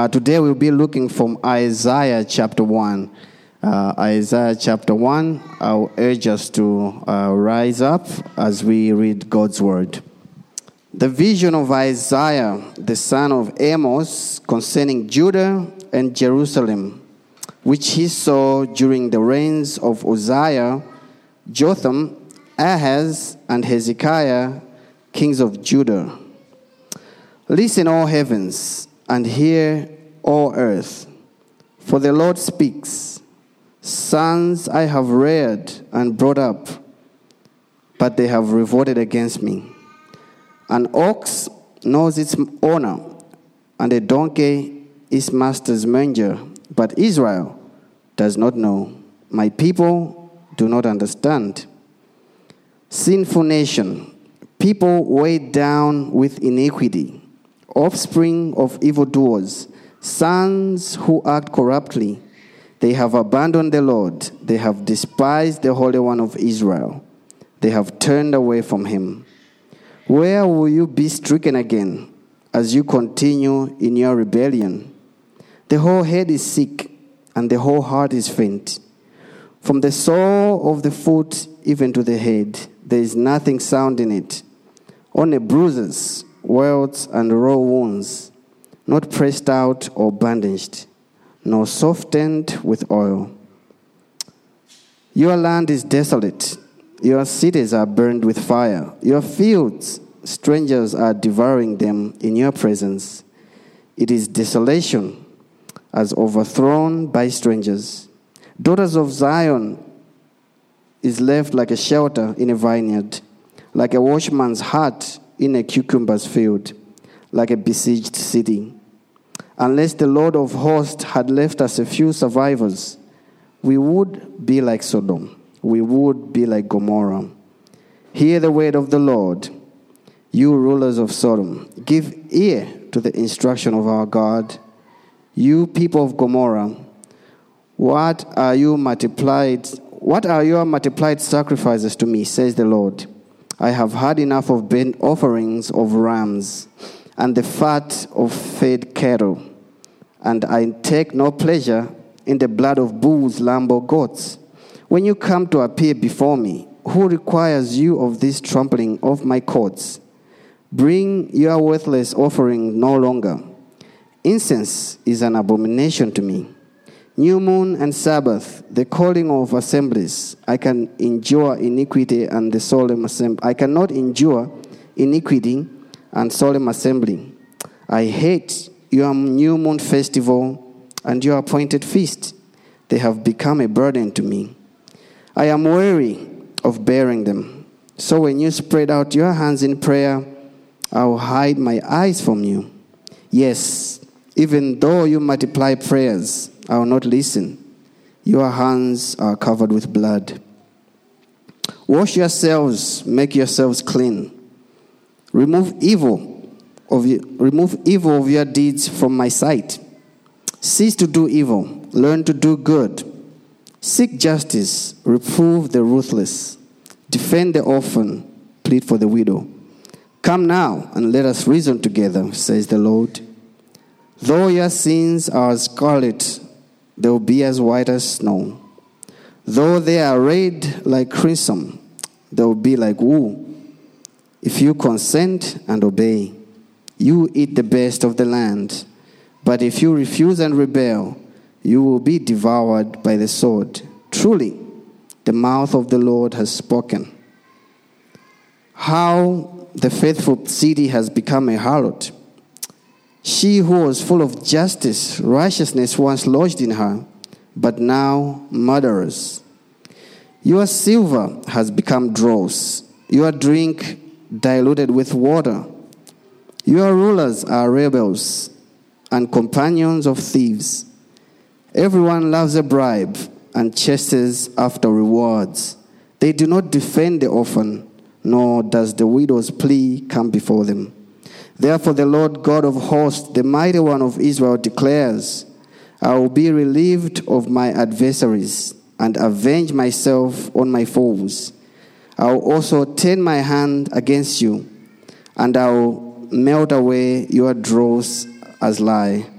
Today we'll be looking from Isaiah chapter 1. Isaiah chapter 1, I'll urge us to rise up as we read God's word. The vision of Isaiah, the son of Amos, concerning Judah and Jerusalem, which he saw during the reigns of Uzziah, Jotham, Ahaz, and Hezekiah, kings of Judah. Listen, all heavens, and hear, all earth, for the Lord speaks. Sons I have reared and brought up, but they have revolted against me. An ox knows its owner, and a donkey its master's manger, but Israel does not know. My people do not understand. Sinful nation, people weighed down with iniquity, offspring of evildoers, sons who act corruptly. They have abandoned the Lord. They have despised the Holy One of Israel. They have turned away from him. Where will you be stricken again as you continue in your rebellion? The whole head is sick, and the whole heart is faint. From the sole of the foot even to the head, there is nothing sound in it. Only bruises, welts, and raw wounds, not pressed out or bandaged, nor softened with oil. Your land is desolate. Your cities are burned with fire. Your fields, strangers are devouring them in your presence. It is desolation, as overthrown by strangers. Daughters of Zion is left like a shelter in a vineyard, like a watchman's hut in a cucumber's field, like a besieged city. Unless the Lord of hosts had left us a few survivors, we would be like Sodom. We would be like Gomorrah. Hear the word of the Lord, you rulers of Sodom. Give ear to the instruction of our God. You people of Gomorrah, what are your multiplied sacrifices to me, says the Lord. I have had enough of burnt offerings of rams and the fat of fed cattle, and I take no pleasure in the blood of bulls, lambs, or goats. When you come to appear before me, who requires you of this trampling of my courts? Bring your worthless offering no longer. Incense is an abomination to me. New moon and Sabbath, the calling of assemblies. I can endure iniquity and the solemn assembly. I cannot endure iniquity and solemn assembly. I hate your new moon festival and your appointed feast. They have become a burden to me. I am weary of bearing them. So when you spread out your hands in prayer, I will hide my eyes from you. Yes, even though you multiply prayers, I will not listen. Your hands are covered with blood. Wash yourselves, make yourselves clean. Remove evil of your deeds from my sight. Cease to do evil, learn to do good. Seek justice, reprove the ruthless. Defend the orphan, plead for the widow. Come now and let us reason together, says the Lord. Though your sins are as scarlet, they will be as white as snow. Though they are red like crimson, they will be like wool. If you consent and obey, you eat the best of the land. But if you refuse and rebel, you will be devoured by the sword. Truly, the mouth of the Lord has spoken. How the faithful city has become a harlot. She who was full of justice, righteousness once lodged in her, but now murderers. Your silver has become dross, your drink diluted with water. Your rulers are rebels and companions of thieves. Everyone loves a bribe and chases after rewards. They do not defend the orphan, nor does the widow's plea come before them. Therefore the Lord God of hosts, the mighty one of Israel, declares, I will be relieved of my adversaries and avenge myself on my foes. I will also turn my hand against you, and I will melt away your dross as lie.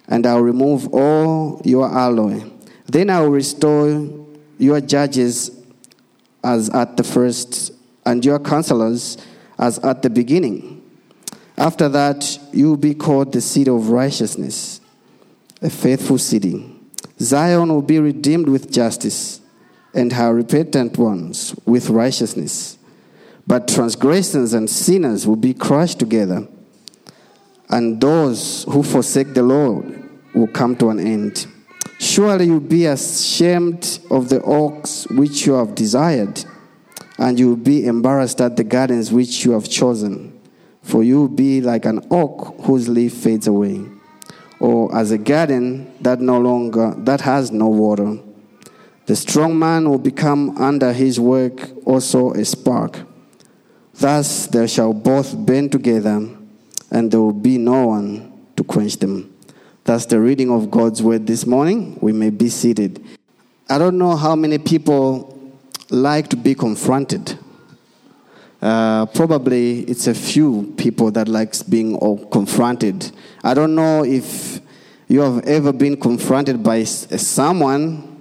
and I'll remove all your alloy. Then I will restore your judges as at the first, and your counselors as at the beginning. After that, you will be called the city of righteousness, a faithful city. Zion will be redeemed with justice, and her repentant ones with righteousness. But transgressors and sinners will be crushed together, and those who forsake the Lord will come to an end. Surely you will be ashamed of the oaks which you have desired, and you will be embarrassed at the gardens which you have chosen. For you will be like an oak whose leaf fades away, or as a garden that has no water. The strong man will become under his work also a spark. Thus they shall both burn together, and there will be no one to quench them. That's the reading of God's word this morning. We may be seated. I don't know how many people like to be confronted. Probably it's a few people that likes being confronted. I don't know if you have ever been confronted by someone,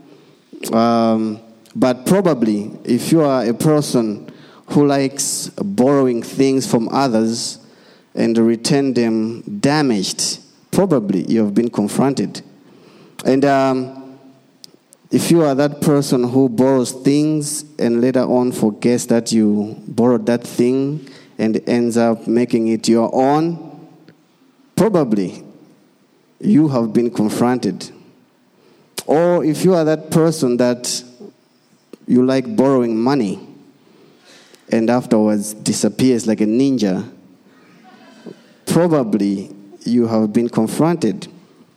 but probably if you are a person who likes borrowing things from others and return them damaged, probably you have been confronted. And if you are that person who borrows things and later on forgets that you borrowed that thing and ends up making it your own, probably you have been confronted. Or if you are that person that you like borrowing money and afterwards disappears like a ninja, probably you have been confronted.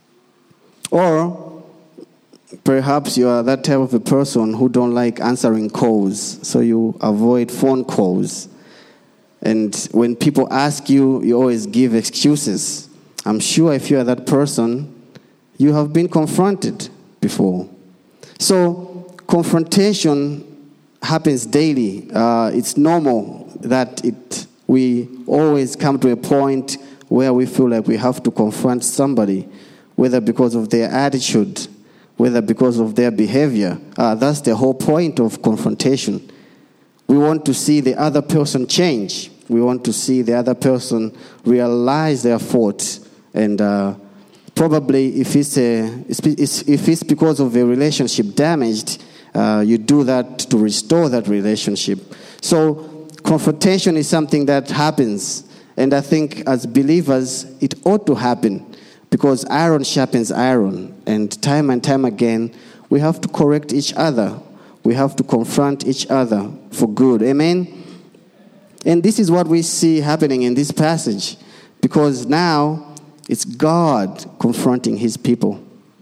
Or perhaps you are that type of a person who don't like answering calls, so you avoid phone calls. And when people ask you, you always give excuses. I'm sure if you are that person, you have been confronted before. So confrontation happens daily. It's normal that we always come to a point where we feel like we have to confront somebody, whether because of their attitude, whether because of their behavior. That's the whole point of confrontation. We want to see the other person change. We want to see the other person realize their fault. And probably if it's because of a relationship damaged, you do that to restore that relationship. So confrontation is something that happens. And I think as believers, it ought to happen because iron sharpens iron. And time again, we have to correct each other. We have to confront each other for good. Amen? And this is what we see happening in this passage, because now it's God confronting his people.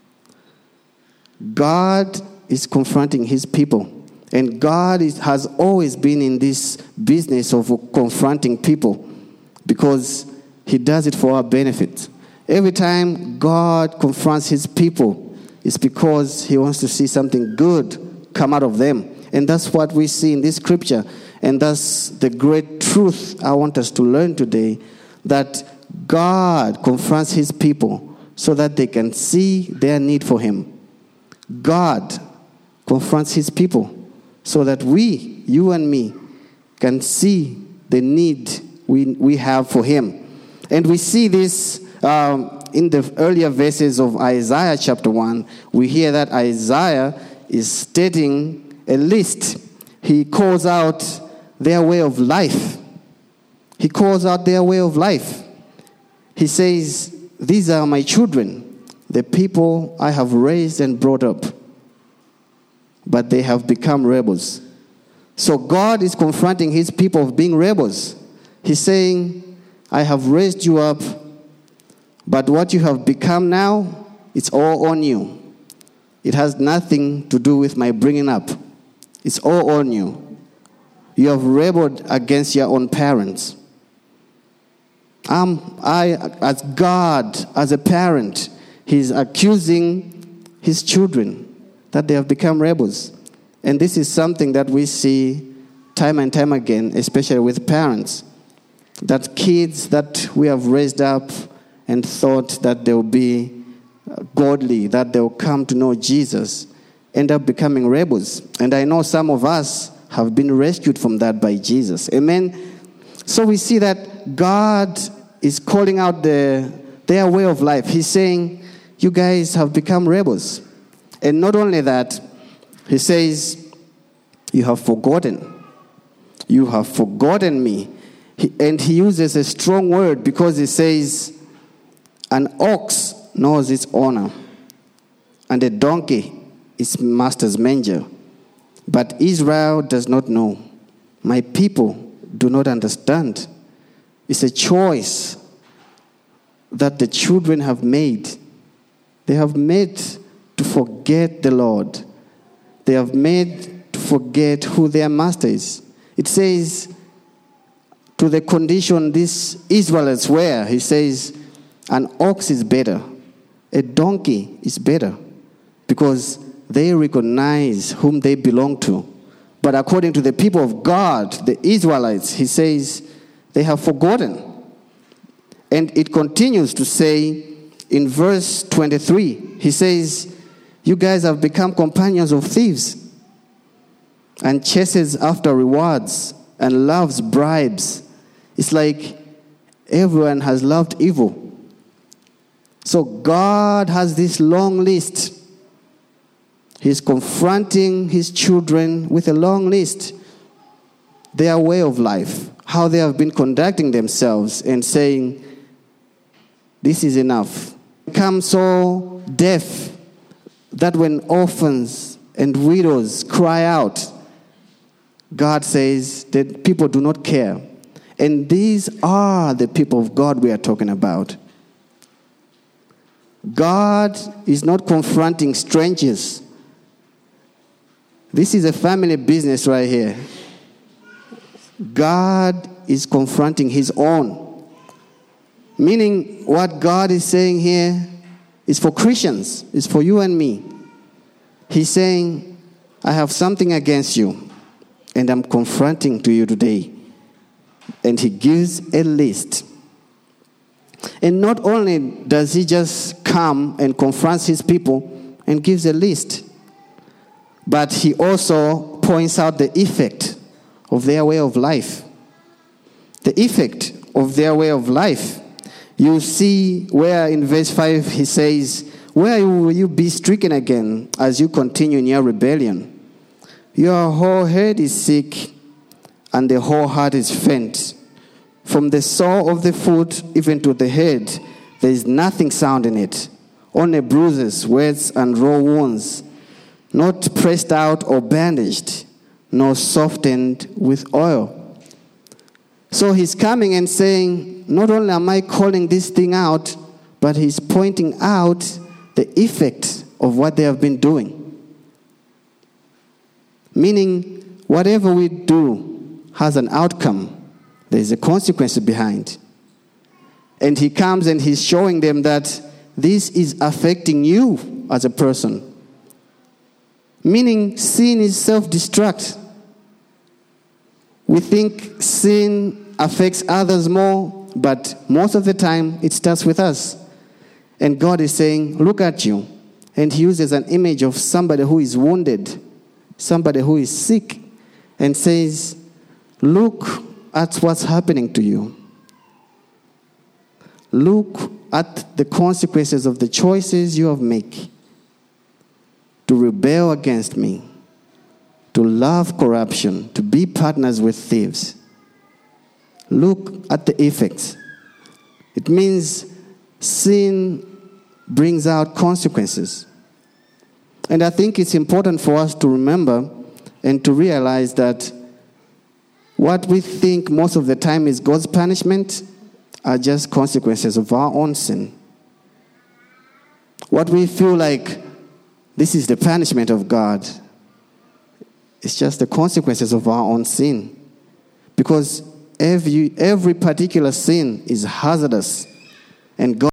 God is confronting his people. And God has always been in this business of confronting people, because he does it for our benefit. Every time God confronts his people, it's because he wants to see something good come out of them. And that's what we see in this scripture. And that's the great truth I want us to learn today, that God confronts his people so that they can see their need for him. God confronts his people so that we, you and me, can see the need we have for him. And we see this in the earlier verses of Isaiah chapter 1. We hear that Isaiah is stating a list. He calls out their way of life. He calls out their way of life. He says, these are my children, the people I have raised and brought up, but they have become rebels. So God is confronting his people of being rebels. He's saying, I have raised you up, but what you have become now, it's all on you. It has nothing to do with my bringing up. It's all on you. You have rebelled against your own parents. As God, as a parent, he's accusing his children that they have become rebels. And this is something that we see time and time again, especially with parents. That kids that we have raised up and thought that they will be godly, that they'll come to know Jesus, end up becoming rebels. And I know some of us have been rescued from that by Jesus. Amen. So we see that God is calling out their way of life. He's saying, you guys have become rebels. And not only that, he says, you have forgotten. You have forgotten me. And he uses a strong word because he says, an ox knows its owner, and a donkey its master's manger. But Israel does not know. My people do not understand. It's a choice that the children have made. They have made to forget the Lord. They have made to forget who their master is. It says, to the condition these Israelites were, he says, an ox is better, a donkey is better, because they recognize whom they belong to. But according to the people of God, the Israelites, he says, they have forgotten. And it continues to say in verse 23, he says, you guys have become companions of thieves and chases after rewards and loves bribes. It's like everyone has loved evil. So God has this long list. He's confronting his children with a long list. Their way of life, how they have been conducting themselves, and saying, this is enough. Become so deaf that when orphans and widows cry out, God says that people do not care. And these are the people of God we are talking about. God is not confronting strangers. This is a family business right here. God is confronting his own. Meaning what God is saying here is for Christians, is for you and me. He's saying, I have something against you, and I'm confronting to you today. And he gives a list. And not only does he just come and confronts his people and gives a list, but he also points out the effect of their way of life. The effect of their way of life. You see where in verse 5 he says, where will you be stricken again as you continue in your rebellion? Your whole head is sick and the whole heart is faint. From the sole of the foot even to the head, there is nothing sound in it. Only bruises, wets, and raw wounds, not pressed out or bandaged, nor softened with oil. So he's coming and saying, not only am I calling this thing out, but he's pointing out the effect of what they have been doing. Meaning, whatever we do has an outcome. There's a consequence behind. And he comes and he's showing them that this is affecting you as a person. Meaning, sin is self-destruct. We think sin affects others more, but most of the time it starts with us. And God is saying, look at you. And he uses an image of somebody who is wounded, somebody who is sick, and says, look at what's happening to you. Look at the consequences of the choices you have made. To rebel against me, to love corruption, to be partners with thieves. Look at the effects. It means sin brings out consequences. And I think it's important for us to remember and to realize that what we think most of the time is God's punishment are just consequences of our own sin. What we feel like this is the punishment of God, it's just the consequences of our own sin. Because every particular sin is hazardous, and God